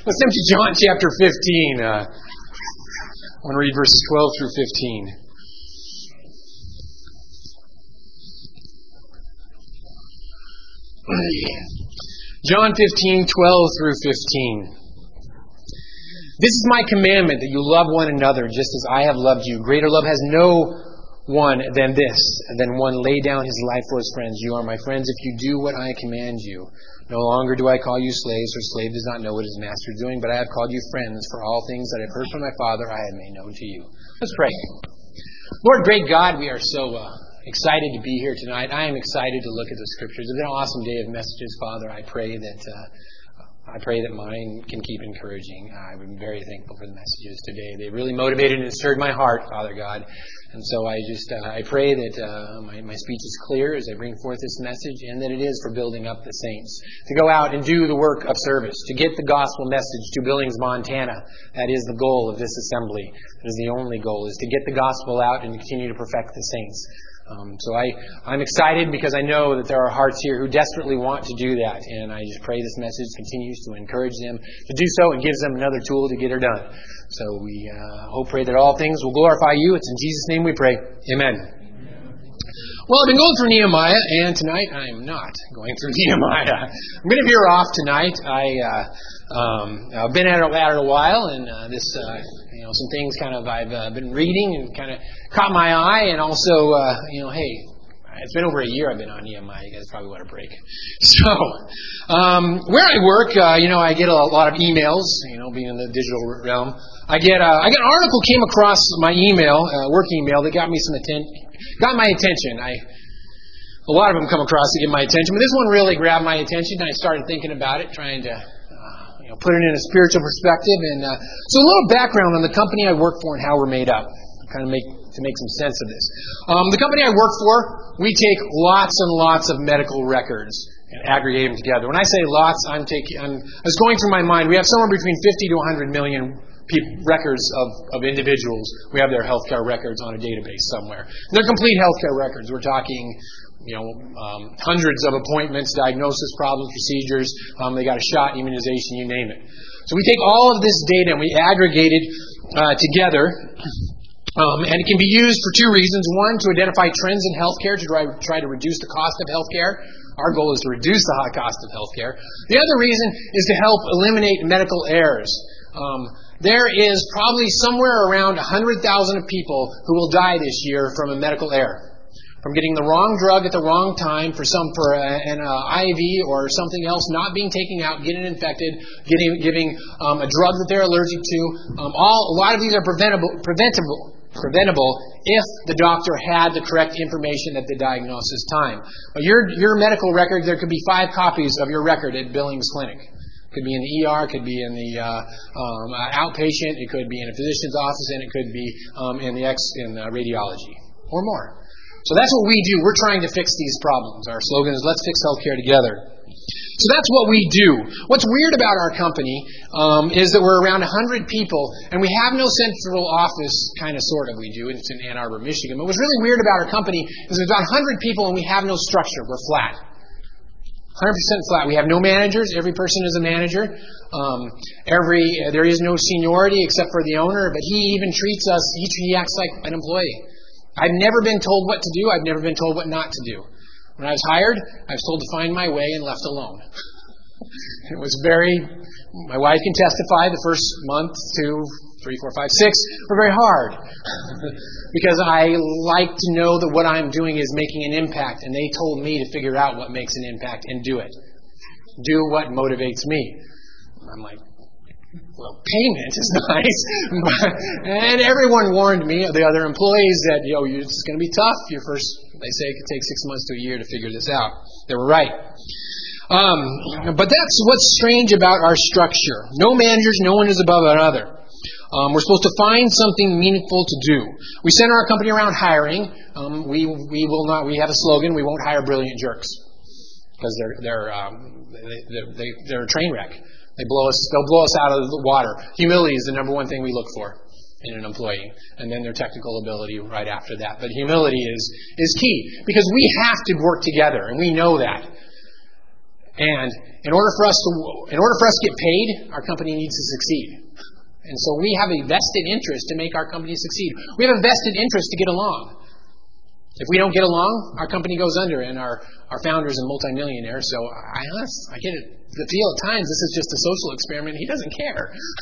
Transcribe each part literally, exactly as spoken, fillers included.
Let's jump to John chapter fifteen. Uh, I want to read verses twelve through fifteen. John fifteen, twelve through fifteen. This is my commandment, that you love one another just as I have loved you. Greater love has no one than this, than one lay down his life for his friends. You are my friends if you do what I command you. No longer do I call you slaves, for a slave does not know what his master is doing, but I have called you friends, for all things that I have heard from my Father I have made known to you. Let's pray. Lord, great God, we are so uh, excited to be here tonight. I am excited to look at the Scriptures. It's been an awesome day of messages, Father. I pray that uh, I pray that mine can keep encouraging. I've been very thankful for the messages today. They really motivated and stirred my heart, Father God. And so I just, uh, I pray that uh, my, my speech is clear as I bring forth this message, and that it is for building up the saints. To go out and do the work of service, to get the gospel message to Billings, Montana. That is the goal of this assembly. That is the only goal, is to get the gospel out and continue to perfect the saints. Um, so I, I'm excited because I know that there are hearts here who desperately want to do that. And I just pray this message continues to encourage them to do so and gives them another tool to get it done. So we uh, hope, pray that all things will glorify you. It's in Jesus' name we pray. Amen. Well, I've been going through Nehemiah, and tonight I'm not going through Nehemiah. I'm going to veer off tonight. I, uh, um, I've been at it, at it a while, and uh, this, uh, you know, some things kind of I've uh, been reading and kind of caught my eye, and also, uh, you know, hey, it's been over a year I've been on Nehemiah. You guys probably want a break. So, um, where I work, uh, you know, I get a lot of emails, you know, being in the digital realm. I get, uh, I got an article came across my email, uh, work email, that got me some attention, got my attention. I, a lot of them come across to get my attention, but this one really grabbed my attention, and I started thinking about it, trying to, uh, you know, put it in a spiritual perspective. And uh, so a little background on the company I work for and how we're made up, kind of make to make some sense of this. Um, the company I work for, we take lots and lots of medical records and aggregate them together. When I say lots, I'm taking, I'm, I was going through my mind. We have somewhere between fifty to one hundred million people, records of, of individuals. We have their healthcare records on a database somewhere. They're complete healthcare records. We're talking, you know, um, hundreds of appointments, diagnosis, problems, procedures. Um, they got a shot, immunization, you name it. So we take all of this data and we aggregate it uh, together. Um, and it can be used for two reasons. One, to identify trends in healthcare, to try, try to reduce the cost of healthcare. Our goal is to reduce the high cost of healthcare. The other reason is to help eliminate medical errors. Um, there is probably somewhere around one hundred thousand people who will die this year from a medical error. From getting the wrong drug at the wrong time for some for a, an uh, I V or something else not being taken out, getting infected, getting giving um, a drug that they're allergic to. Um, all a lot of these are preventable, preventable, preventable if the doctor had the correct information at the diagnosis time. But your your medical record, there could be five copies of your record at Billings Clinic. It could be in the E R, it could be in the uh, um, outpatient, it could be in a physician's office, and it could be um, in the ex in uh, radiology or more. So that's what we do. We're trying to fix these problems. Our slogan is, let's fix healthcare together. So that's what we do. What's weird about our company um, is that we're around one hundred people, and we have no central office, kind of, sort of, we do. It's in Ann Arbor, Michigan. But what's really weird about our company is we've got one hundred people, and we have no structure. We're flat. one hundred percent flat. We have no managers. Every person is a manager. Um, every uh, there is no seniority except for the owner, but he even treats us, he, he acts like an employee. I've never been told what to do. I've never been told what not to do. When I was hired, I was told to find my way and left alone. It was very, my wife can testify, the first month, two, three, four, five, six were very hard. Because I like to know that what I'm doing is making an impact, and they told me to figure out what makes an impact and do it. Do what motivates me. I'm like, well, payment is nice. But, and everyone warned me, the other employees, that, you know, it's going to be tough. Your first, they say it could take six months to a year to figure this out. They were right. Um, but that's what's strange about our structure. No managers, no one is above another. Um, we're supposed to find something meaningful to do. We center our company around hiring. Um, we we will not. We have a slogan: we won't hire brilliant jerks, because they're they're um, they, they, they're a train wreck. They blow us. They'll blow us out of the water. Humility is the number one thing we look for in an employee, and then their technical ability right after that. But humility is is key, because we have to work together, and we know that. And in order for us to, in order for us to get paid, our company needs to succeed. And so we have a vested interest to make our company succeed. We have a vested interest to get along. If we don't get along, our company goes under, and our, our founder is a multimillionaire. So I, I get it. The feel at times this is just a social experiment. He doesn't care.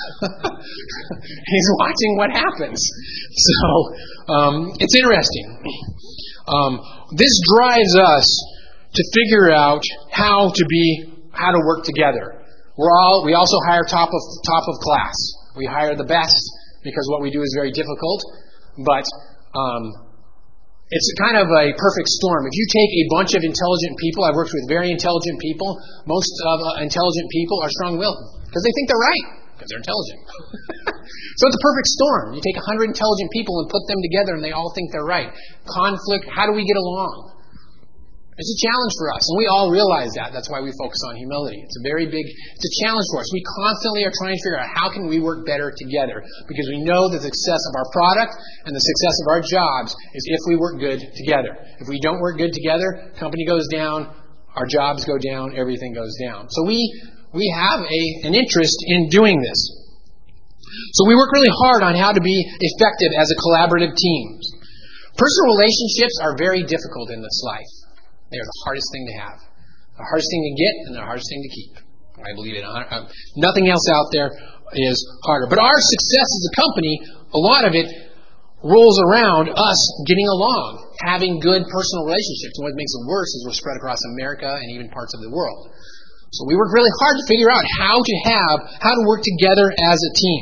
He's watching what happens. So um, it's interesting. Um, this drives us to figure out how to be, how to work together. We're all, we also hire top of top of class. We hire the best because what we do is very difficult, but um, it's kind of a perfect storm. If you take a bunch of intelligent people, I've worked with very intelligent people. Most of uh, intelligent people are strong-willed because they think they're right because they're intelligent. So it's a perfect storm. You take one hundred intelligent people and put them together and they all think they're right. Conflict, how do we get along? It's a challenge for us, and we all realize that. That's why we focus on humility. It's a very big, it's a challenge for us. We constantly are trying to figure out how can we work better together, because we know the success of our product and the success of our jobs is if we work good together. If we don't work good together, company goes down, our jobs go down, everything goes down. So we we have a an interest in doing this. So we work really hard on how to be effective as a collaborative team. Personal relationships are very difficult in this life. They are the hardest thing to have, the hardest thing to get, and the hardest thing to keep. I believe it. Uh, nothing else out there is harder. But our success as a company, a lot of it rolls around us getting along, having good personal relationships. And what makes it worse is we're spread across America and even parts of the world. So we work really hard to figure out how to have, how to work together as a team.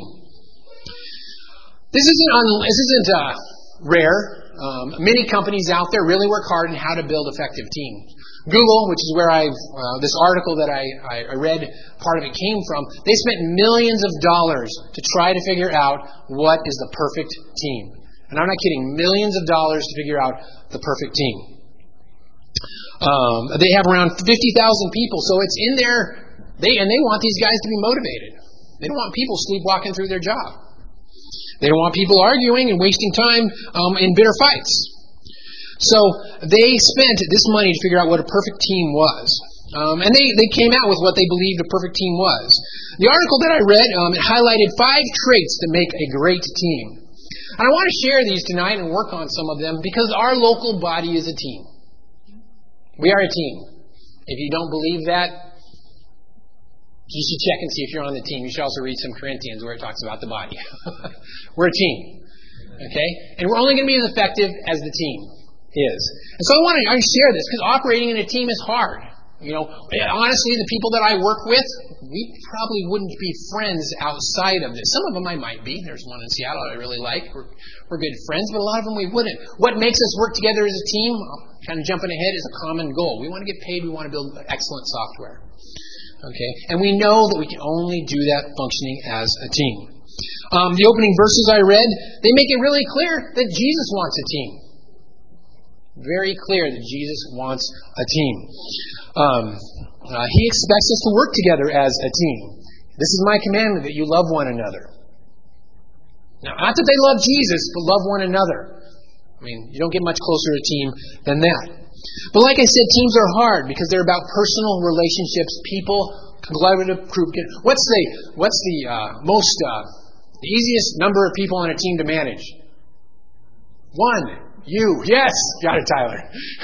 This isn't un, this isn't uh, rare. Um, many companies out there really work hard on how to build effective teams. Google, which is where I've uh, this article that I, I read, part of it came from, they spent millions of dollars to try to figure out what is the perfect team. And I'm not kidding, millions of dollars to figure out the perfect team. Um, they have around fifty thousand people, so it's in there, they, and they want these guys to be motivated. They don't want people sleepwalking through their job. They don't want people arguing and wasting time um, in bitter fights. So they spent this money to figure out what a perfect team was. Um, and they, they came out with what they believed a perfect team was. The article that I read, um, it highlighted five traits that make a great team. And I want to share these tonight and work on some of them because our local body is a team. We are a team. If you don't believe that, you should check and see if you're on the team. You should also read some Corinthians where it talks about the body. We're a team. Okay? And we're only going to be as effective as the team is. And so I want to I share this because operating in a team is hard. You know, honestly, the people that I work with, we probably wouldn't be friends outside of this. Some of them I might be. There's one in Seattle I really like. We're, we're good friends, but a lot of them we wouldn't. What makes us work together as a team, kind of jumping ahead, is a common goal. We want to get paid. We want to build excellent software. Okay, and we know that we can only do that functioning as a team. Um, the opening verses I read, they make it really clear that Jesus wants a team. Very clear that Jesus wants a team. Um, uh, he expects us to work together as a team. This is my commandment, that you love one another. Now, not that they love Jesus, but love one another. I mean, you don't get much closer to a team than that. But like I said, teams are hard because they're about personal relationships, people, collaborative group. What's the what's the uh, most uh, the easiest number of people on a team to manage? One. You. Yes, got it, Tyler.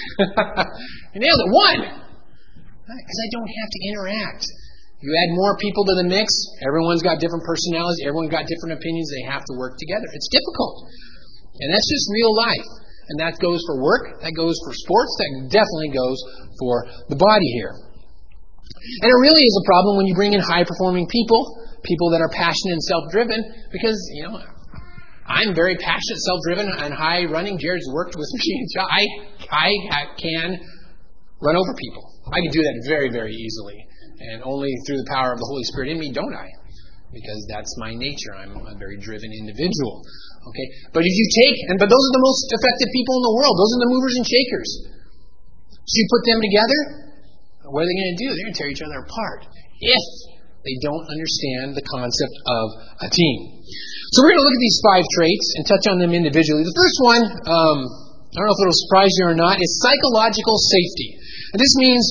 You nailed it. One. Because I don't have to interact. You add more people to the mix. Everyone's got different personalities. Everyone's got different opinions. They have to work together. It's difficult, and that's just real life. And that goes for work, that goes for sports, that definitely goes for the body here. And it really is a problem when you bring in high-performing people, people that are passionate and self-driven, because, you know, I'm very passionate, self-driven, and high-running. Jared's worked with me. I, I can run over people. I can do that very, very easily. And only through the power of the Holy Spirit in me don't I. Because that's my nature. I'm a very driven individual. Okay, but if you take, and but those are the most effective people in the world. Those are the movers and shakers. So you put them together, what are they going to do? They're going to tear each other apart if they don't understand the concept of a team. So we're going to look at these five traits and touch on them individually. The first one, um, I don't know if it'll surprise you or not, is psychological safety. And this means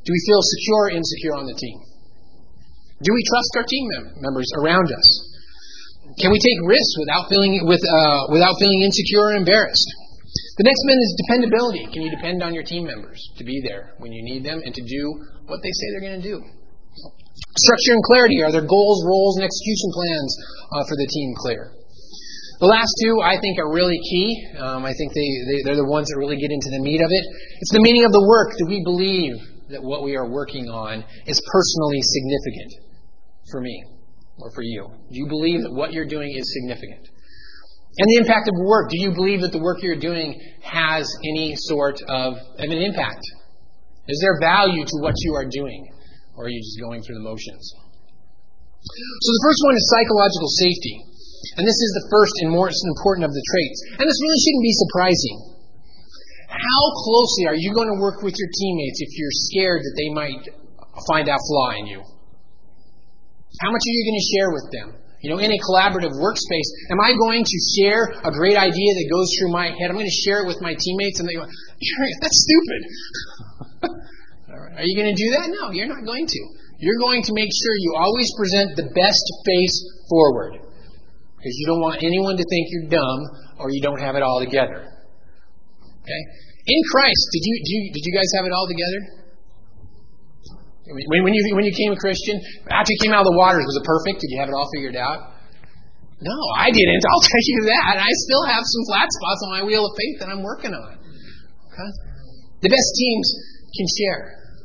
Do we feel secure or insecure on the team? Do we trust our team mem- members around us? Can we take risks without feeling with uh, without feeling insecure or embarrassed? The next one is dependability. Can you depend on your team members to be there when you need them and to do what they say they're going to do? Structure and clarity. Are there goals, roles, and execution plans uh, for the team clear? The last two, I think, are really key. Um, I think they, they, they're the ones that really get into the meat of it. It's the meaning of the work. Do we believe that what we are working on is personally significant for me or for you? Do you believe that what you're doing is significant? And the impact of work. Do you believe that the work you're doing has any sort of, of an impact? Is there value to what you are doing? Or are you just going through the motions? So the first one is psychological safety. And this is the first and most important of the traits. And this really shouldn't be surprising. How closely are you going to work with your teammates if you're scared that they might find a flaw in you? How much are you going to share with them? You know, in a collaborative workspace, am I going to share a great idea that goes through my head? I'm going to share it with my teammates and they go, that's stupid. Are you going to do that? No, you're not going to. You're going to make sure you always present the best face forward. Because you don't want anyone to think you're dumb or you don't have it all together. Okay? In Christ, did you, did you, did you guys have it all together? When, when, you, when you became a Christian, after you came out of the waters, was it perfect? Did you have it all figured out? No, I didn't. I'll tell you that. I still have some flat spots on my wheel of faith that I'm working on. Okay? The best teams can share.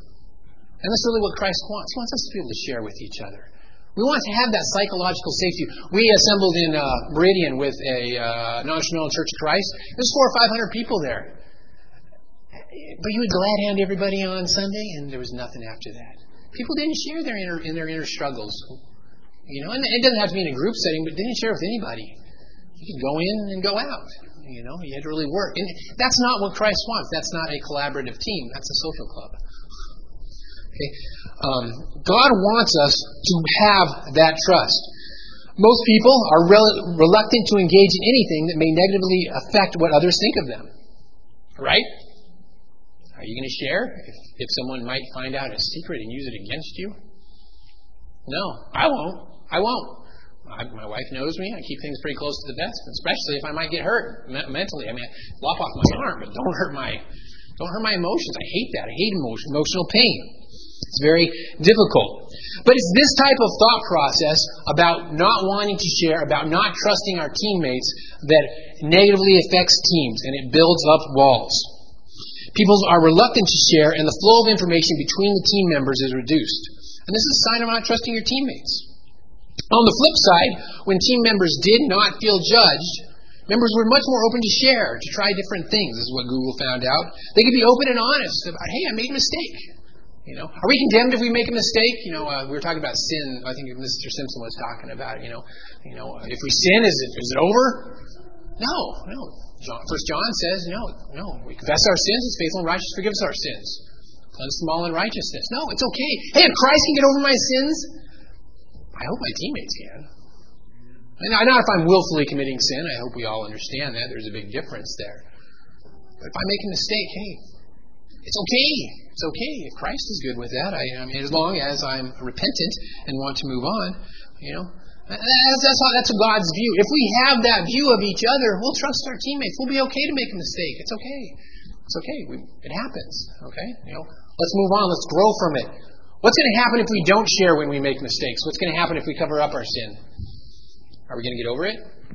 And that's really what Christ wants. He wants us to be able to share with each other. We want to have that psychological safety. We assembled in uh, Meridian with a uh, non-traditional Church of Christ. There's four or five hundred people there. But you would glad hand everybody on Sunday, and there was nothing after that. People didn't share their inner, in their inner struggles. You know, and it doesn't have to be in a group setting, but didn't share with anybody. You could go in and go out. You know, you had to really work. And that's not what Christ wants. That's not a collaborative team. That's a social club. Okay. Um, God wants us to have that trust. Most people are rel- reluctant to engage in anything that may negatively affect what others think of them. Right? Are you going to share if, if someone might find out a secret and use it against you? No, I won't. I won't. I, my wife knows me. I keep things pretty close to the vest, especially if I might get hurt me- mentally. I mean, lop off my arm, but don't hurt my don't hurt my emotions. I hate that. I hate emotion, emotional pain. It's very difficult. But it's this type of thought process about not wanting to share, about not trusting our teammates, that negatively affects teams, and it builds up walls. People are reluctant to share, and the flow of information between the team members is reduced. And this is a sign of not trusting your teammates. On the flip side, when team members did not feel judged, members were much more open to share, to try different things. This is what Google found out. They could be open and honest about, hey, I made a mistake. You know, are we condemned if we make a mistake? You know, uh, we were talking about sin. I think Mister Simpson was talking about it. You know, you know, if we sin, is it is it over? No, no. John, First John says, no, no. We confess our sins; He's faithful and righteous to forgive us our sins, cleanse them all in righteousness. No, it's okay. Hey, if Christ can get over my sins, I hope my teammates can. And not if I'm willfully committing sin. I hope we all understand that. There's a big difference there. But if I make a mistake, hey, it's okay. It's okay if Christ is good with that. I, I mean, as long as I'm repentant and want to move on, you know, that's that's, how, that's God's view. If we have that view of each other, we'll trust our teammates. We'll be okay to make a mistake. It's okay. It's okay. We, it happens. Okay, you know, let's move on. Let's grow from it. What's going to happen if we don't share when we make mistakes? What's going to happen if we cover up our sin? Are we going to get over it?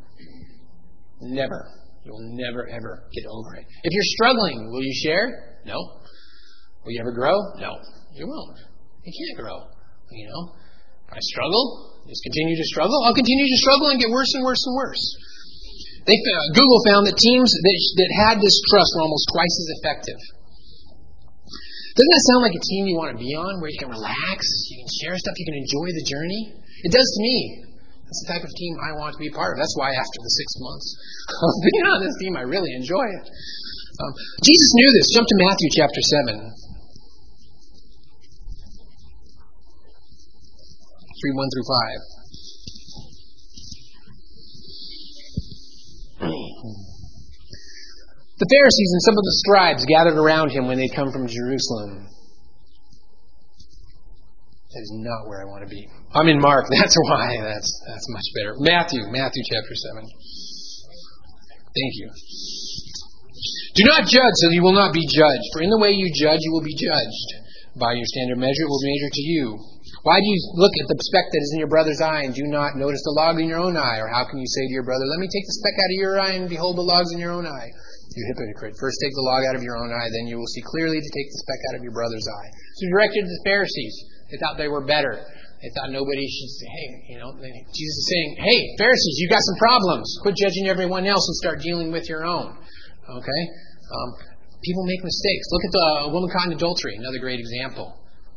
Never. You'll never ever get over it. If you're struggling, will you share? No. Will you ever grow? No, you won't. You can't grow. You know, I struggle, just continue to struggle. I'll continue to struggle and get worse and worse and worse. They found, Google found that teams that, that had this trust were almost twice as effective. Doesn't that sound like a team you want to be on, where you can relax, you can share stuff, you can enjoy the journey? It does to me. That's the type of team I want to be part of. That's why after the six months of being on this team, I really enjoy it. Um, Jesus knew this. Jump to Matthew chapter seven. three, one through five. The Pharisees and some of the scribes gathered around him when they come from Jerusalem. That is not where I want to be. I'm in Mark. That's why. That's that's much better. Matthew. Matthew chapter seven. Thank you. Do not judge, so you will not be judged. For in the way you judge, you will be judged. By your standard measure, it will be measured to you. Why do you look at the speck that is in your brother's eye and do not notice the log in your own eye? Or how can you say to your brother, let me take the speck out of your eye and behold the logs in your own eye? You hypocrite. First take the log out of your own eye, then you will see clearly to take the speck out of your brother's eye. So directed to the Pharisees. They thought they were better. They thought nobody should say, hey, you know, Jesus is saying, hey, Pharisees, you got some problems. Quit judging everyone else and start dealing with your own. Okay? Um, people make mistakes. Look at the uh, woman caught in adultery, another great example.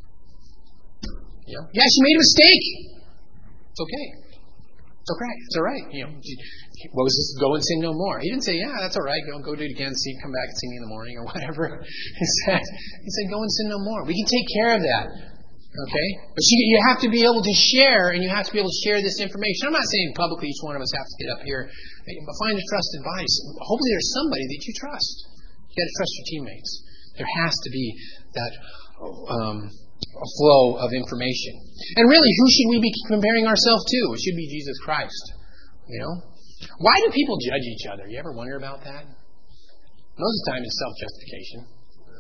Yeah, yeah, she made a mistake. It's okay. It's okay. It's all right. You know, what was this? Go and sin no more. He didn't say, yeah, that's all right. Go, go do it again. See, come back and see me in the morning or whatever. He said, he said, go and sin no more. We can take care of that. Okay? But you, you have to be able to share, and you have to be able to share this information. I'm not saying publicly each one of us have to get up here, but find a trusted body. Hopefully there's somebody that you trust. You got to trust your teammates. There has to be that um, flow of information. And really, who should we be comparing ourselves to? It should be Jesus Christ. You know? Why do people judge each other? You ever wonder about that? Most of the time it's self-justification.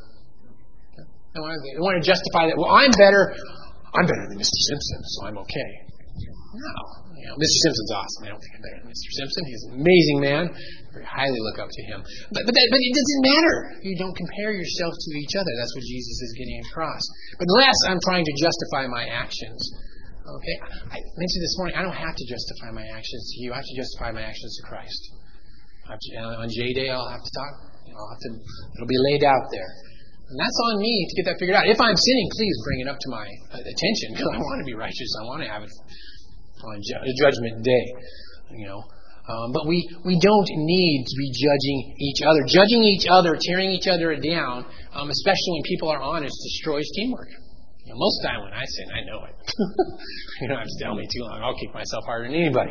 They want, to, they want to justify that, well, I'm better. I'm better than Mister Simpson, so I'm okay. No. You know, Mister Simpson's awesome. I don't think I'm better than Mister Simpson. He's an amazing man. I very highly look up to him. But, but, that, but it doesn't matter. You don't compare yourself to each other. That's what Jesus is getting across. But unless I'm trying to justify my actions. Okay? I mentioned this morning, I don't have to justify my actions to you. I have to justify my actions to Christ. I have to, on J Day, I'll have to talk. You know, I'll have to, it'll be laid out there. And that's on me to get that figured out. If I'm sinning, please bring it up to my attention, because I want to be righteous. I want to have it on ju- Judgment Day, you know. Um, but we, we don't need to be judging each other. Judging each other, tearing each other down, um, especially when people are honest, destroys teamwork. You know, most of the time when I sin, I know it. You don't have to tell me too long. I'll keep myself harder than anybody.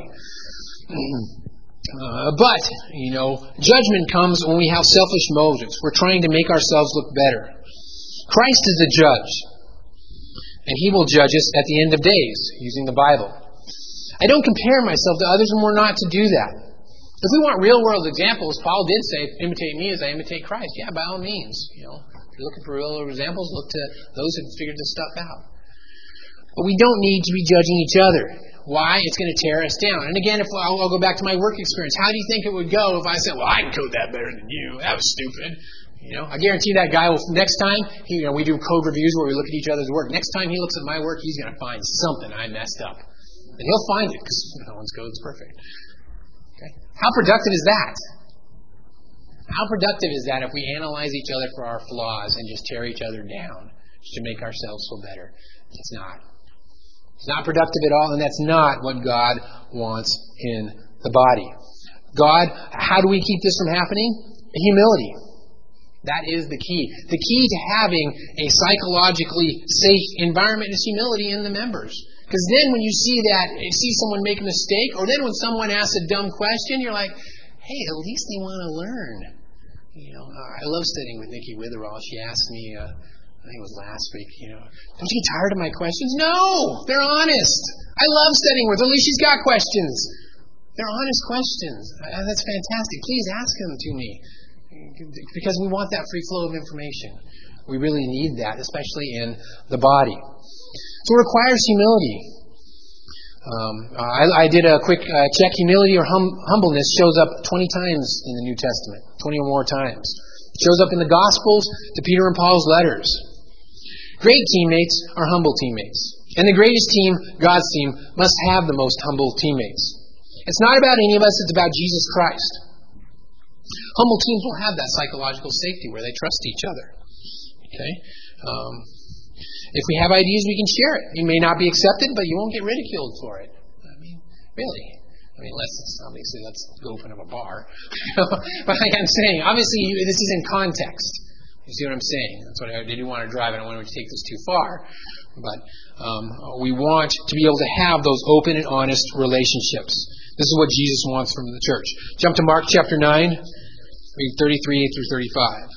Uh, but, you know, judgment comes when we have selfish motives. We're trying to make ourselves look better. Christ is the judge, and He will judge us at the end of days, using the Bible. I don't compare myself to others, and we're not to do that. If we want real-world examples, Paul did say, imitate me as I imitate Christ. Yeah, by all means. You know, if you're looking for real-world examples, look to those who figured this stuff out. But we don't need to be judging each other. Why? It's going to tear us down. And again, if I'll, I'll go back to my work experience. How do you think it would go if I said, well, I can code that better than you. That was stupid. You know, I guarantee that guy will, next time, he, you know, we do code reviews where we look at each other's work. Next time he looks at my work, he's going to find something I messed up. And he'll find it because no one's code is perfect. Okay? How productive is that? How productive is that if we analyze each other for our flaws and just tear each other down to make ourselves feel better? It's not. It's not productive at all, and that's not what God wants in the body. God, how do we keep this from happening? Humility. That is the key. The key to having a psychologically safe environment is humility in the members. Because then when you see that, you see someone make a mistake, or then when someone asks a dumb question, you're like, hey, at least they want to learn. You know, I love studying with Nikki Witherall. She asked me, uh, I think it was last week, you know, don't you get tired of my questions? No! They're honest. I love studying with her. At least she's got questions. They're honest questions. That's fantastic. Please ask them to me. Because we want that free flow of information. We really need that, especially in the body. So it requires humility. Um, I, I did a quick uh, check. Humility or hum, humbleness shows up twenty times in the New Testament. twenty or more times. It shows up in the Gospels, to Peter and Paul's letters. Great teammates are humble teammates. And the greatest team, God's team, must have the most humble teammates. It's not about any of us, it's about Jesus Christ. Humble teams will have that psychological safety where they trust each other. Okay? Um, if we have ideas, we can share it. You may not be accepted, but you won't get ridiculed for it. I mean, really. I mean, unless it's obviously let's go open up a bar. But like I'm saying, obviously you, this is in context. You see what I'm saying? That's what I didn't want to drive. I don't want to take this too far. But um, we want to be able to have those open and honest relationships. This is what Jesus wants from the church. Jump to Mark chapter nine, read thirty-three through thirty-five.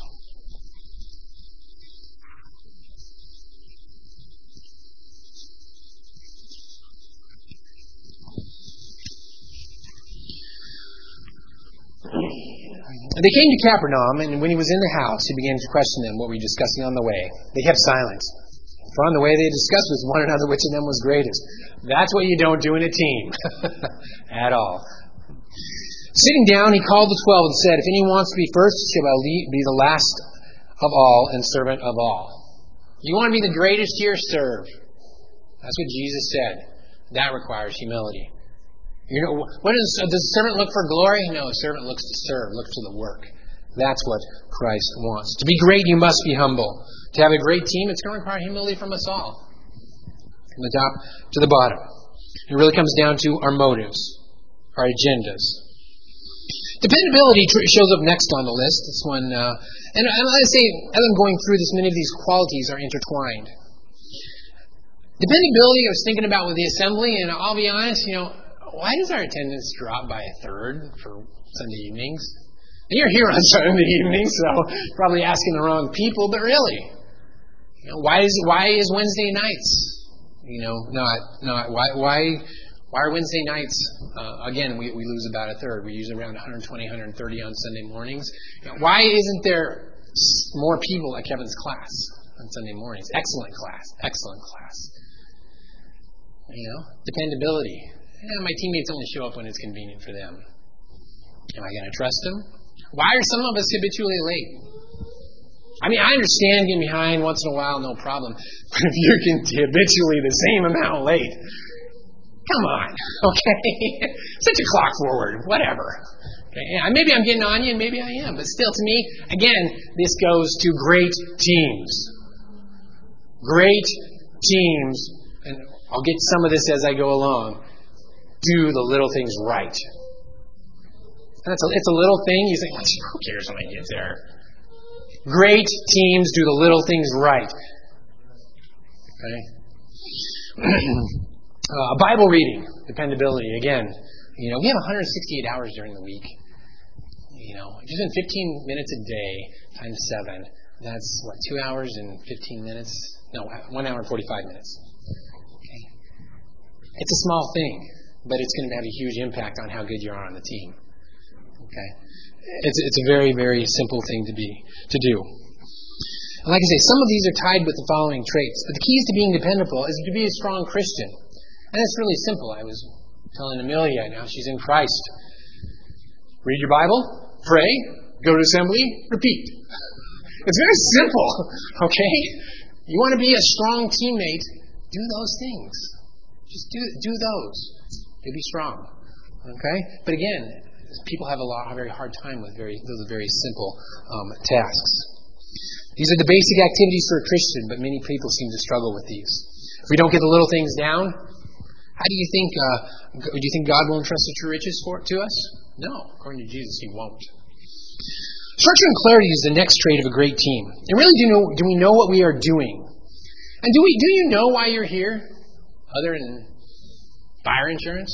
They came to Capernaum, and when he was in the house, he began to question them, what were you discussing on the way? They kept silent. For on the way they discussed with one another which of them was greatest. That's what you don't do in a team. At all. Sitting down, he called the twelve and said, if anyone wants to be first, he shall be the last of all and servant of all. You want to be the greatest here? Serve. That's what Jesus said. That requires humility. You know, what is, does a servant look for glory? No, a servant looks to serve, looks to the work. That's what Christ wants. To be great, you must be humble. To have a great team, it's going to require humility from us all. From the top to the bottom. It really comes down to our motives, our agendas. Dependability shows up next on the list. This one, uh, and I say, as I'm going through this, many of these qualities are intertwined. Dependability, I was thinking about with the assembly, and I'll be honest, you know, why does our attendance drop by a third for Sunday evenings? And you're here on Sunday evenings, so probably asking the wrong people, but really, you know, why is why is Wednesday nights, you know, not not why why why are Wednesday nights? Uh, again, we we lose about a third. We usually around one twenty, one thirty on Sunday mornings. You know, why isn't there more people at Kevin's class on Sunday mornings? Excellent class, excellent class. You know, dependability. Yeah, my teammates only show up when it's convenient for them. Am I going to trust them? Why are some of us habitually late? I mean, I understand getting behind once in a while, no problem. But if you're habitually the same amount late, come on, okay? Set your clock forward, whatever. Okay, yeah, maybe I'm getting on you, and maybe I am. But still, to me, again, this goes to great teams. Great teams, and I'll get some of this as I go along, do the little things right. And it's a, it's a little thing. You think, who cares when I get there? Great teams do the little things right. Okay. uh, Bible reading, dependability. Again, you know, we have one hundred sixty-eight hours during the week. You know, just in fifteen minutes a day times seven. That's what, two hours and fifteen minutes? No, one hour and forty-five minutes. Okay. It's a small thing, but it's going to have a huge impact on how good you are on the team. Okay, it's it's a very very simple thing to be to do. And like I say, some of these are tied with the following traits. But the keys to being dependable is to be a strong Christian, and it's really simple. I was telling Amelia, now she's in Christ. Read your Bible, pray, go to assembly, repeat. It's very simple. Okay, you want to be a strong teammate, do those things. Just do do those. You'll be strong. Okay, but again, people have a lot, a very hard time with very those very simple um, tasks. These are the basic activities for a Christian, but many people seem to struggle with these. If we don't get the little things down, how do you think? Uh, do you think God will entrust the true riches for to us? No, according to Jesus, He won't. Structure and clarity is the next trait of a great team. And really, do know do we know what we are doing? And do we do you know why you're here, other than fire insurance?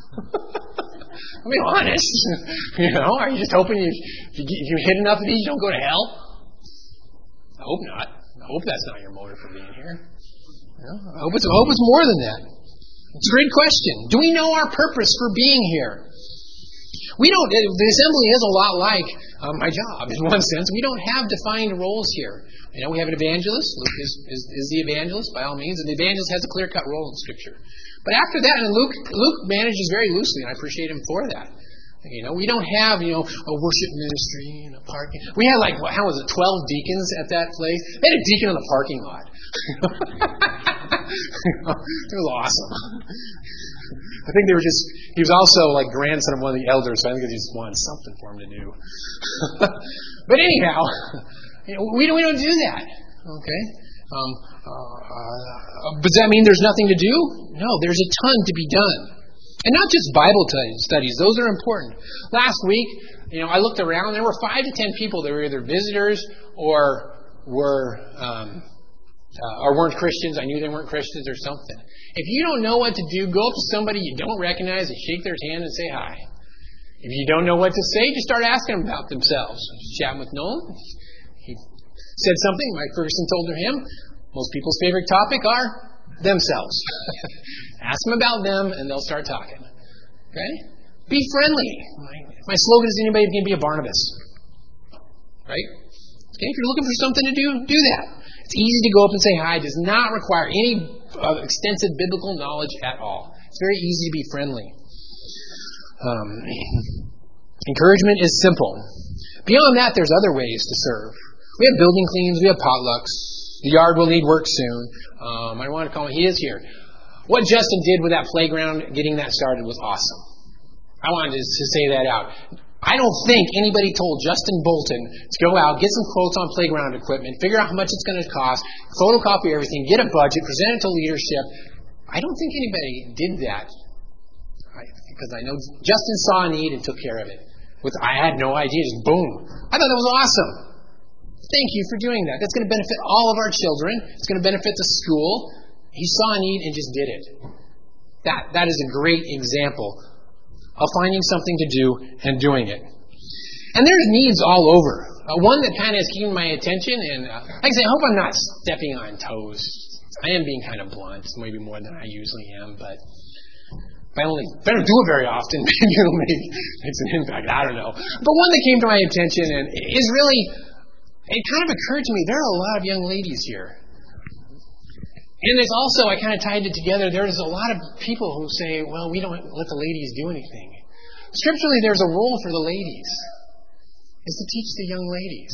I mean, honest. You know, are you just hoping you, if you, if you hit enough of these, you don't go to hell? I hope not. I hope that's not your motive for being here. You know, I hope it's, I hope it's more than that. It's a great question. Do we know our purpose for being here? We don't. The assembly is a lot like um, my job in one sense. We don't have defined roles here. You know, we have an evangelist. Luke is, is, is the evangelist by all means, and the evangelist has a clear-cut role in Scripture. But after that, and Luke, Luke manages very loosely, and I appreciate him for that. You know, we don't have, you know, a worship ministry and a parking. We had like, how was it, twelve deacons at that place? They had a deacon in the parking lot. It was awesome. I think they were just, he was also like grandson of one of the elders, so I think they just wanted something for him to do. But anyhow, you know, we, don't, we don't do that. Okay? Um, uh, uh, but does that mean there's nothing to do? No, there's a ton to be done. And not just Bible t- studies. Those are important. Last week, you know, I looked around. There were five to ten people that were either visitors or were um, uh, or weren't Christians. I knew they weren't Christians or something. If you don't know what to do, go up to somebody you don't recognize and shake their hand and say hi. If you don't know what to say, just start asking them about themselves. I was chatting with Nolan. He said something. Mike Ferguson told him, most people's favorite topic are themselves. Ask them about them, and they'll start talking. Okay? Be friendly. My, my slogan is, anybody can be a Barnabas. right? Okay, if you're looking for something to do, do that. It's easy to go up and say hi. It does not require any uh, extensive biblical knowledge at all. It's very easy to be friendly. Um, encouragement is simple. Beyond that, there's other ways to serve. We have building cleans. We have potlucks. The yard will need work soon. Um, I want to call him. He is here. What Justin did with that playground, getting that started, was awesome. I wanted to, to say that out. I don't think anybody told Justin Bolton to go out, get some quotes on playground equipment, figure out how much it's going to cost, photocopy everything, get a budget, present it to leadership. I don't think anybody did that. Right? Because I know Justin saw a need and took care of it. With I had no idea, just boom. I thought that was awesome. Thank you for doing that. That's going to benefit all of our children. It's going to benefit the school. He saw a need and just did it. That that is a great example of finding something to do and doing it. And there's needs all over. Uh, one that kind of has keeping my attention, and uh, like I say, I hope I'm not stepping on toes. I am being kind of blunt, maybe more than I usually am, but if I only if I don't do it very often, maybe it'll make makes an impact. I don't know. But one that came to my attention and is really, it kind of occurred to me, there are a lot of young ladies here. And there's also, I kind of tied it together, there's a lot of people who say, well, we don't let the ladies do anything. Scripturally, there's a role for the ladies. It's to teach the young ladies.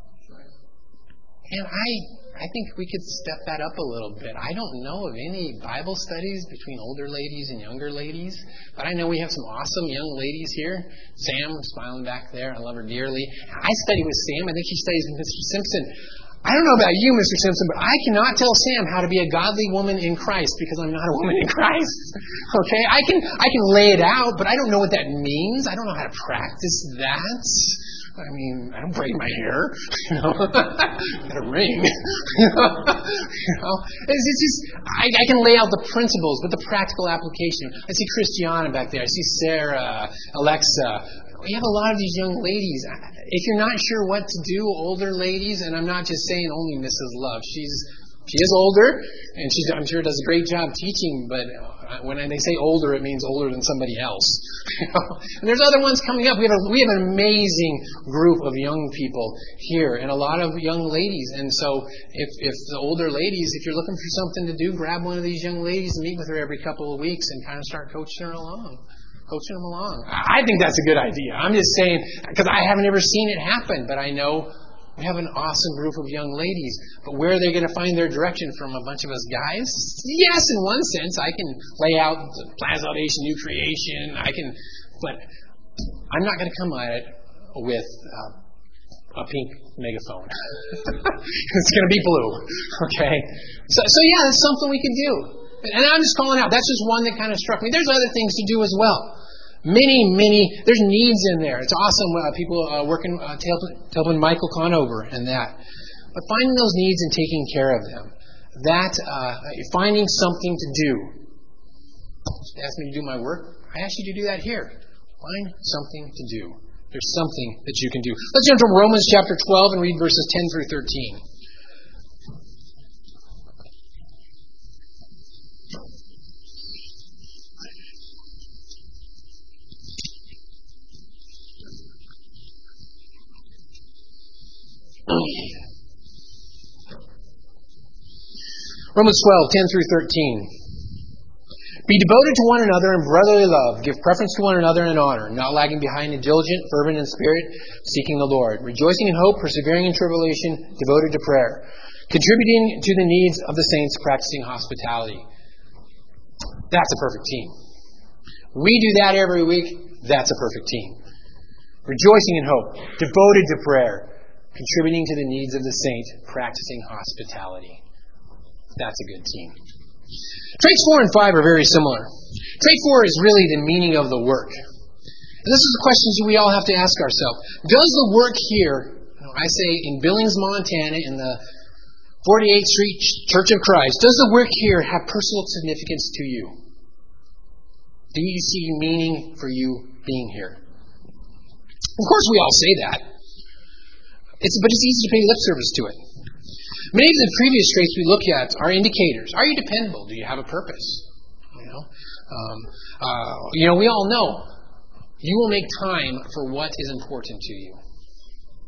And I I think we could step that up a little bit. I don't know of any Bible studies between older ladies and younger ladies, but I know we have some awesome young ladies here. Sam, smiling back there, I love her dearly. I study with Sam. I think she studies with Mister Simpson. I don't know about you, Mister Simpson, but I cannot tell Sam how to be a godly woman in Christ because I'm not a woman in Christ. Okay? I can I can lay it out, but I don't know what that means. I don't know how to practice that. I mean, I don't braid my hair. You know, got a ring. you know, it's, it's just I, I can lay out the principles, but the practical application. I see Christiana back there. I see Sarah, Alexa. We have a lot of these young ladies. If you're not sure what to do, older ladies, and I'm not just saying only Missus Love. She's she is older, and she's I'm sure does a great job teaching. But when they say older, it means older than somebody else. And there's other ones coming up. We have a, we have an amazing group of young people here, and a lot of young ladies. And so, if if the older ladies, if you're looking for something to do, grab one of these young ladies and meet with her every couple of weeks, and kind of start coaching her along. Coaching them along. I think that's a good idea. I'm just saying, because I haven't ever seen it happen, but I know we have an awesome group of young ladies. But where are they going to find their direction from? A bunch of us guys? Yes, in one sense. I can lay out the plan of salvation, new creation. I can, but I'm not going to come at it with uh, a pink megaphone. It's going to be blue. Okay? So, so yeah, that's something we can do. And I'm just calling out. That's just one that kind of struck me. There's other things to do as well. Many, many, there's needs in there. It's awesome. Uh, people uh, working, uh, helping Michael Conover and that. But finding those needs and taking care of them. That, uh, finding something to do. You ask me to do my work? I ask you to do that here. Find something to do. There's something that you can do. Let's jump to Romans chapter twelve and read verses ten through thirteen. Romans twelve, ten through thirteen. Be devoted to one another in brotherly love. Give preference to one another in honor, not lagging behind, and diligent, fervent in spirit, seeking the Lord. Rejoicing in hope, persevering in tribulation, devoted to prayer. Contributing to the needs of the saints, practicing hospitality. That's a perfect team. We do that every week. That's a perfect team. Rejoicing in hope, devoted to prayer. Contributing to the needs of the saint, practicing hospitality. That's a good team. Traits four and five are very similar. Trait four is really the meaning of the work. And this is the questions we all have to ask ourselves. Does the work here, I say in Billings, Montana, in the forty-eighth Street Church of Christ, does the work here have personal significance to you? Do you see meaning for you being here? Of course we all say that. It's, but it's easy to pay lip service to it. Many of the previous traits we look at are indicators. Are you dependable? Do you have a purpose? You know, um, uh, you know, we all know you will make time for what is important to you.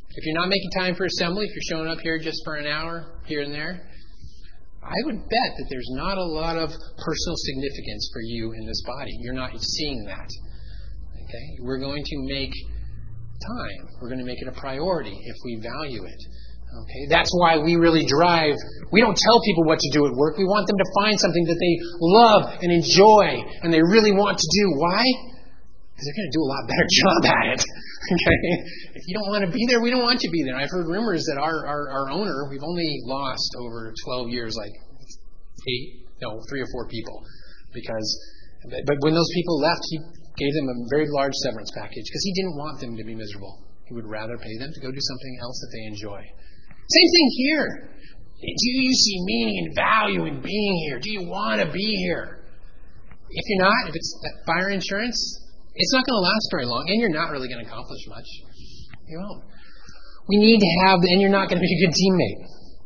If you're not making time for assembly, if you're showing up here just for an hour, here and there, I would bet that there's not a lot of personal significance for you in this body. You're not seeing that. Okay? We're going to make time. We're going to make it a priority if we value it. Okay? That's why we really drive. We don't tell people what to do at work. We want them to find something that they love and enjoy and they really want to do. Why? Because they're going to do a lot better job at it. Okay? If you don't want to be there, we don't want you to be there. I've heard rumors that our, our, our owner, we've only lost over twelve years, like eight, no, three or four people. Because, but when those people left, he gave them a very large severance package because he didn't want them to be miserable. He would rather pay them to go do something else that they enjoy. Same thing here. Do you see meaning and value in being here? Do you want to be here? If you're not, if it's that fire insurance, it's not going to last very long, and you're not really going to accomplish much. You won't. We need to have, and you're not going to be a good teammate.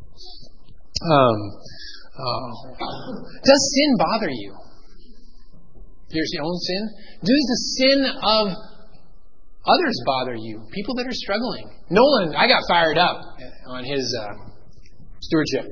Um, uh, does sin bother you? Here's your own sin. Does the sin of others bother you? People that are struggling. Nolan, I got fired up on his uh, stewardship.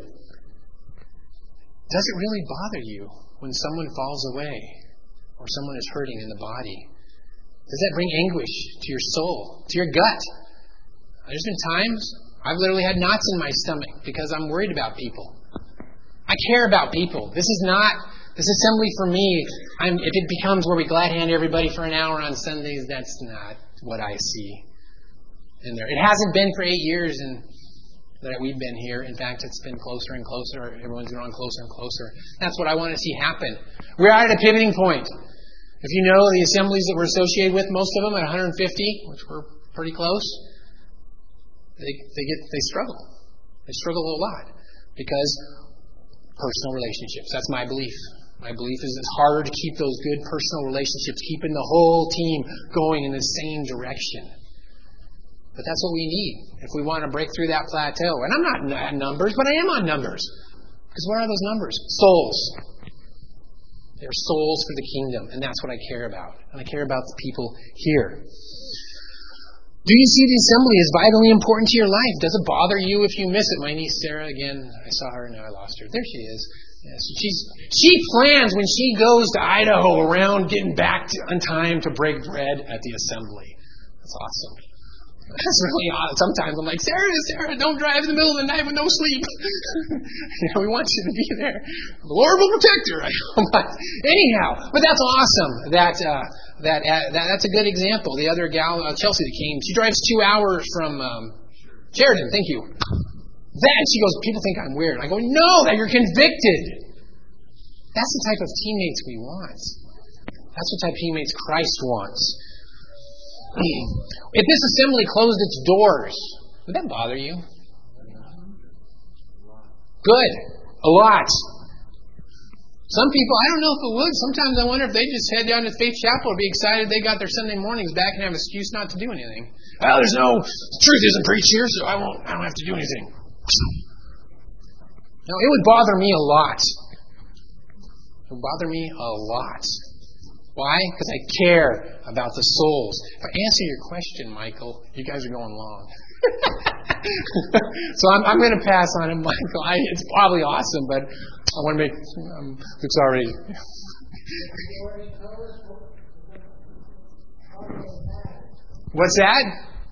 Does it really bother you when someone falls away or someone is hurting in the body? Does that bring anguish to your soul, to your gut? There's been times I've literally had knots in my stomach because I'm worried about people. I care about people. This is not, this assembly for me, I'm, if it becomes where we glad hand everybody for an hour on Sundays, that's not what I see in there. It hasn't been for eight years and that we've been here. In fact, it's been closer and closer. Everyone's growing closer and closer. That's what I want to see happen. We're at a pivoting point. If you know the assemblies that we're associated with, most of them at one hundred fifty, which we're pretty close, they they get they struggle. They struggle a lot because personal relationships. That's my belief. My belief is it's harder to keep those good personal relationships, keeping the whole team going in the same direction. But that's what we need if we want to break through that plateau. And I'm not on numbers, but I am on numbers. Because what are those numbers? Souls. They're souls for the kingdom, and that's what I care about. And I care about the people here. Do you see the assembly as vitally important to your life? Does it bother you if you miss it? My niece Sarah, again, I saw her, now I lost her. There she is. Yes, she's she plans when she goes to Idaho around getting back to, on time to break bread at the assembly. That's awesome. That's really odd. Sometimes I'm like, Sarah, Sarah, don't drive in the middle of the night with no sleep. You know, we want you to be there. The Lord will protect her. But anyhow, but that's awesome. That uh, that, uh, that that's a good example. The other gal, uh, Chelsea, that came, she drives two hours from um, Sheridan. Thank you. Then she goes, people think I'm weird. I go, no, that you're convicted. That's the type of teammates we want. That's the type of teammates Christ wants. If this assembly closed its doors, would that bother you? Good. A lot. Some people, I don't know if it would. Sometimes I wonder if they just head down to Faith Chapel and be excited they got their Sunday mornings back and have an excuse not to do anything. Well, there's no, the truth isn't preached here, so I won't, I don't have to do anything. No, it would bother me a lot. It would bother me a lot. Why? Because I care about the souls. If I answer your question, Michael, you guys are going long. So I'm, I'm going to pass on it, Michael. I, it's probably awesome, but I want to make um, Luke's already. What's that?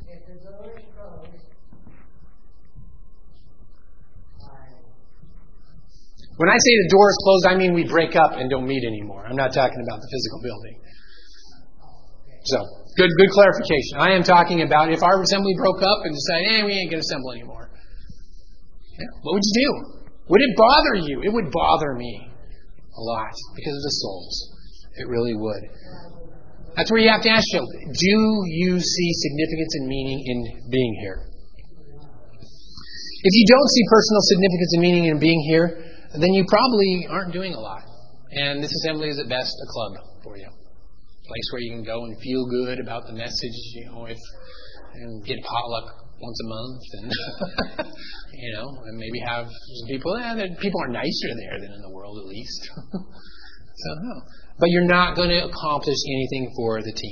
When I say the door is closed, I mean we break up and don't meet anymore. I'm not talking about the physical building. So, good good clarification. I am talking about if our assembly broke up and decided, eh, we ain't going to assemble anymore. Yeah, what would you do? Would it bother you? It would bother me a lot because of the souls. It really would. That's where you have to ask yourself, do you see significance and meaning in being here? If you don't see personal significance and meaning in being here, then you probably aren't doing a lot. And this assembly is at best a club for you. A place where you can go and feel good about the message, you know, if and get potluck once a month and you know, and maybe have some people eh, that people are nicer there than in the world at least. So no. But you're not going to accomplish anything for the team.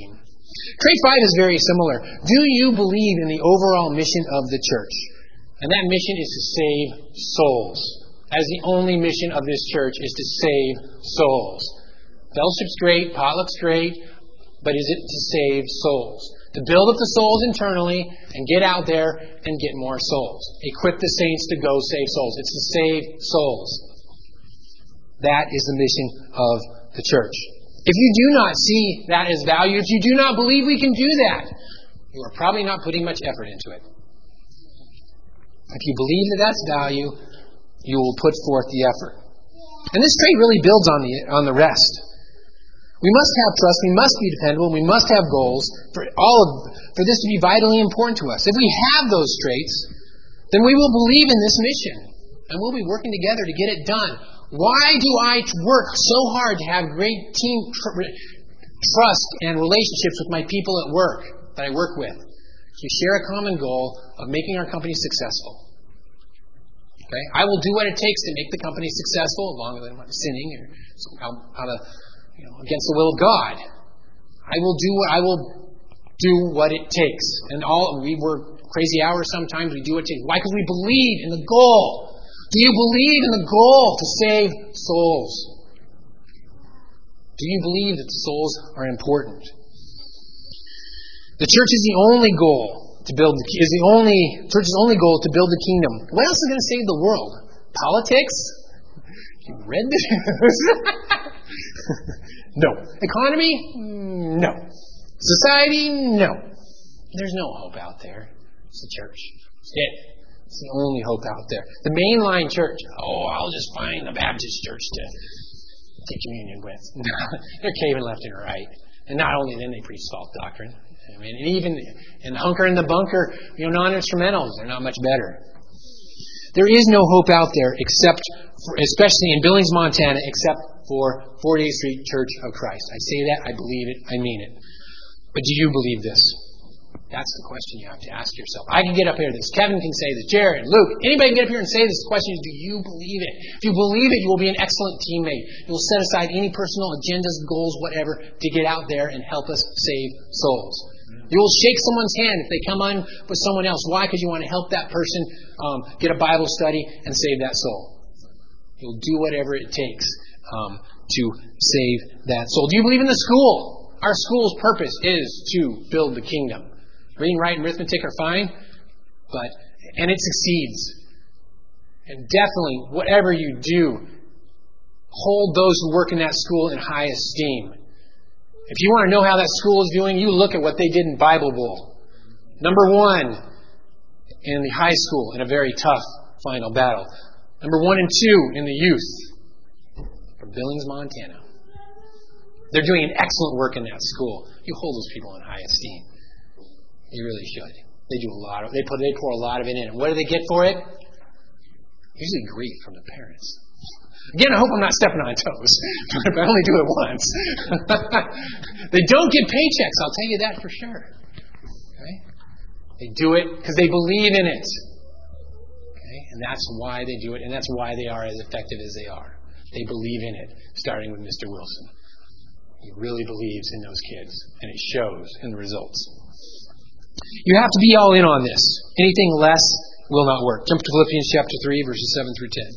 Trait five is very similar. Do you believe in the overall mission of the church? And that mission is to save souls. As the only mission of this church is to save souls. Fellowship's great, potluck's great, but is it to save souls? To build up the souls internally and get out there and get more souls. Equip the saints to go save souls. It's to save souls. That is the mission of the church. If you do not see that as value, if you do not believe we can do that, you are probably not putting much effort into it. If you believe that that's value, you will put forth the effort. And this trait really builds on the on the rest. We must have trust, we must be dependable, we must have goals for all of for this to be vitally important to us. If we have those traits, then we will believe in this mission and we'll be working together to get it done. Why do I work so hard to have great team tr- trust and relationships with my people at work that I work with? We share a common goal of making our company successful. Okay? I will do what it takes to make the company successful, as long as I'm not sinning or out of, you know, against the will of God. I will do what I will do what it takes. And all we work crazy hours sometimes. We do what it takes. Why? Because we believe in the goal. Do you believe in the goal to save souls? Do you believe that the souls are important? The church is the only goal to build. Is the only church's only goal to build the kingdom. What else is going to save the world? Politics? You read the news? No. Economy? No. Society? No. There's no hope out there. It's the church. It's it. It's the only hope out there. The mainline church. Oh, I'll just find the Baptist church to take communion with. They're caving left and right. And not only then, they preach false doctrine. I mean, and even in the hunker and the bunker, you know, non-instrumentals, they're not much better. There is no hope out there except, for, especially in Billings, Montana, except for forty-eighth Street Church of Christ. I say that, I believe it, I mean it. But do you believe this? That's the question you have to ask yourself. I can get up here this. Kevin can say this. Jared, Luke, anybody can get up here and say this. The question is, do you believe it? If you believe it, you will be an excellent teammate. You will set aside any personal agendas, goals, whatever, to get out there and help us save souls. You will shake someone's hand if they come on with someone else. Why? Because you want to help that person um, get a Bible study and save that soul. You'll do whatever it takes um, to save that soul. Do you believe in the school? Our school's purpose is to build the kingdom. Reading, writing, arithmetic are fine, but and it succeeds. And definitely, whatever you do, hold those who work in that school in high esteem. If you want to know how that school is doing, you look at what they did in Bible Bowl. Number one in the high school in a very tough final battle. Number one and two in the youth from Billings, Montana. They're doing an excellent work in that school. You hold those people in high esteem. You really should. They do a lot of. They put. They pour a lot of it in. And what do they get for it? Usually grief from the parents. Again, I hope I'm not stepping on toes. If I only do it once. They don't get paychecks. I'll tell you that for sure. Okay? They do it because they believe in it. Okay? And that's why they do it. And that's why they are as effective as they are. They believe in it. Starting with Mister Wilson. He really believes in those kids, and it shows in the results. You have to be all in on this. Anything less will not work. Jump to Philippians chapter three, verses seven through ten.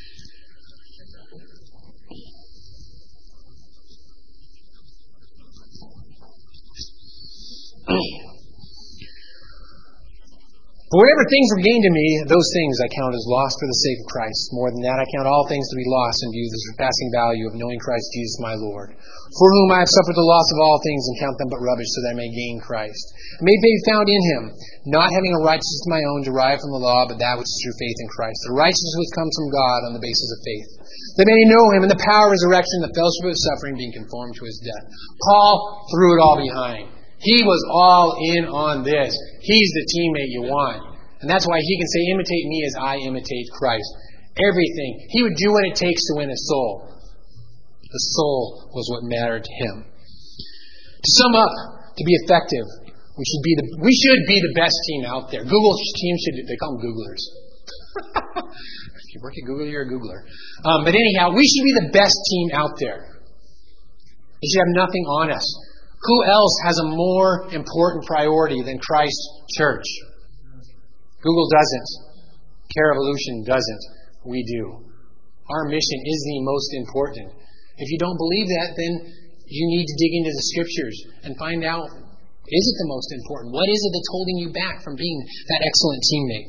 For whatever things were gained to me, those things I count as lost for the sake of Christ. More than that, I count all things to be lost in view of the surpassing value of knowing Christ Jesus my Lord, for whom I have suffered the loss of all things and count them but rubbish, so that I may gain Christ, and may be found in him, not having a righteousness of my own derived from the law, but that which is through faith in Christ, the righteousness which comes from God on the basis of faith, that they may know him in the power of resurrection, the fellowship of his suffering, being conformed to his death. Paul threw it all behind. He was all in on this. He's the teammate you want. And that's why he can say, imitate me as I imitate Christ. Everything. He would do what it takes to win a soul. The soul was what mattered to him. To sum up, to be effective, we should be the we should be the best team out there. Google's team should, they call them Googlers. If you work at Google, you're a Googler. Um, but anyhow, we should be the best team out there. It should have nothing on us. Who else has a more important priority than Christ's church? Google doesn't. Carevolution doesn't. We do. Our mission is the most important. If you don't believe that, then you need to dig into the Scriptures and find out, is it the most important? What is it that's holding you back from being that excellent teammate?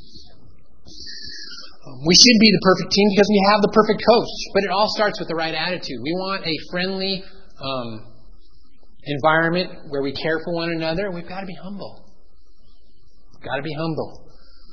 We should be the perfect team because we have the perfect coach, but it all starts with the right attitude. We want a friendly um, environment where we care for one another. We've got to be humble. We've got to be humble.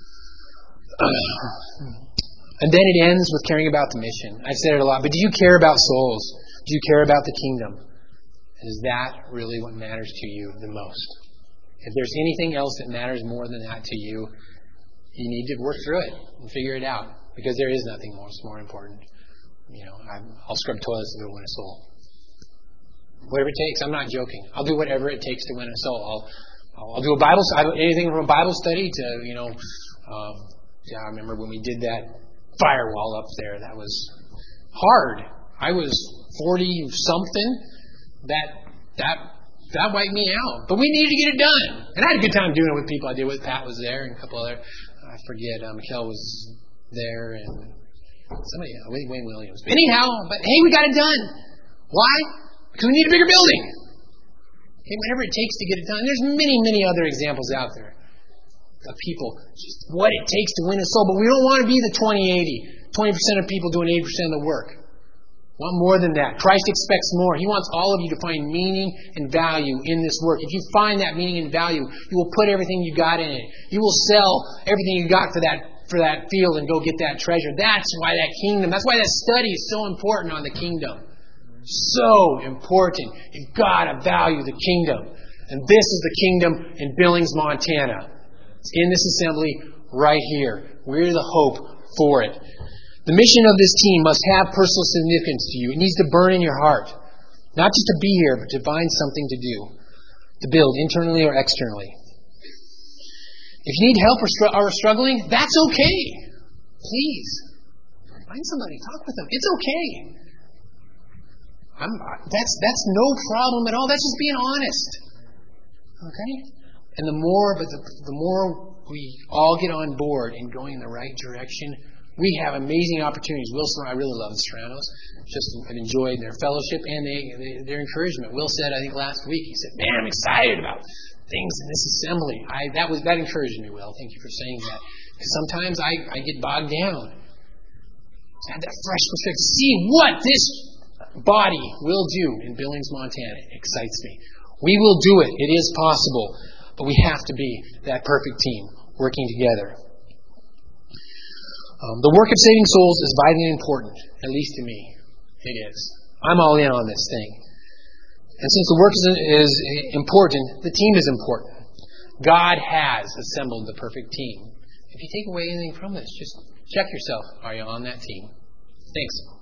And then it ends with caring about the mission. I've said it a lot, but do you care about souls? Do you care about the kingdom? Is that really what matters to you the most? If there's anything else that matters more than that to you, you need to work through it and figure it out, because there is nothing more more important. You know, I'm, I'll scrub toilets to win a soul. Whatever it takes. I'm not joking. I'll do whatever it takes to win a soul. I'll I'll, I'll do a Bible anything from a Bible study to you know. Um, yeah, I remember when we did that firewall up there. That was hard. I was forty something. That that that wiped me out. But we needed to get it done. And I had a good time doing it with people I did with. Pat was there and a couple other. I forget. Um, Mikel was there and somebody. Uh, Wayne Williams. But anyhow, but hey, we got it done. Why? Because we need a bigger building. Okay, whatever it takes to get it done. There's many, many other examples out there of people, just what it takes to win a soul. But we don't want to be the twenty eighty. twenty percent of people doing eighty percent of the work. We want more than that. Christ expects more. He wants all of you to find meaning and value in this work. If you find that meaning and value, you will put everything you got in it. You will sell everything you got for that for that field and go get that treasure. That's why that kingdom, that's why that study is so important on the kingdom. So important. You've got to value the kingdom. And this is the kingdom in Billings, Montana. It's in this assembly right here. We're the hope for it. The mission of this team must have personal significance to you. It needs to burn in your heart. Not just to be here, but to find something to do. To build internally or externally. If you need help or, str- or struggling, that's okay. Please. Find somebody. Talk with them. It's okay. I'm, that's, that's no problem at all. That's just being honest. Okay? And the more, but the, the more we all get on board and going in the right direction, we have amazing opportunities. Will, I really love the Serranos. Just have enjoyed their fellowship and they, they, their encouragement. Will said, I think last week, he said, "Man, I'm excited about things in this assembly." I that was that encouraged me, Will. Thank you for saying that. Because sometimes I, I get bogged down. I have that fresh perspective. See what this body will do in Billings, Montana. It excites me. We will do it. It is possible. But we have to be that perfect team working together. Um, the work of saving souls is vitally important, at least to me. It is. I'm all in on this thing. And since the work is, is important, the team is important. God has assembled the perfect team. If you take away anything from this, just check yourself. Are you on that team? Thanks.